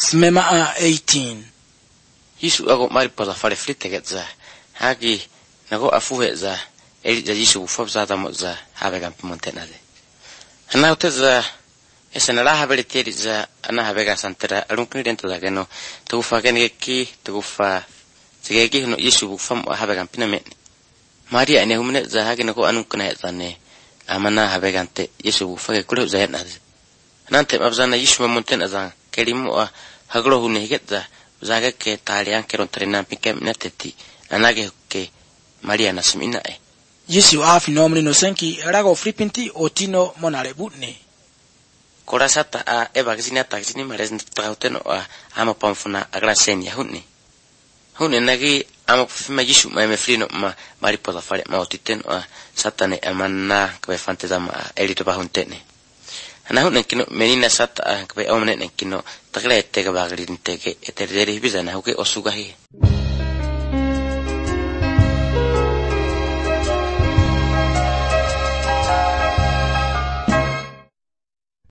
Smema 18. Yesu ago mari poza fare fritte getza. Hagi nago afuhe za eli za Yesu ufobza da moza habe gampi montenade. Ana uteza esena la habe leteri za ana habe ga santera alunkin dentro da geno tufa gene ki tufa sigegi no Yesu ufam habe gampi na me. Maria ne humne za hagi nago anunkna zane amana habe gante Yesu ufage kulo za nade. Nante mabzana Yesu montenada kelimu haglo hunne getza zaga ke talian ke rontrena pike minateti anage ke Maria nasimina e Yesu afi nomni no senki rago fripinti otino monare butne korasata a eva gizina taxini mares trauteno a ama pamfuna agrasenia hunne nagi ama fima Yesu ma me frino ma mari poda fare ma otiten a satane amanna ke fanteza ma elito bahuntene ana hunne kino menina sata ke omne kino taglete ke bagrin teke eterderi bizana huke osugahi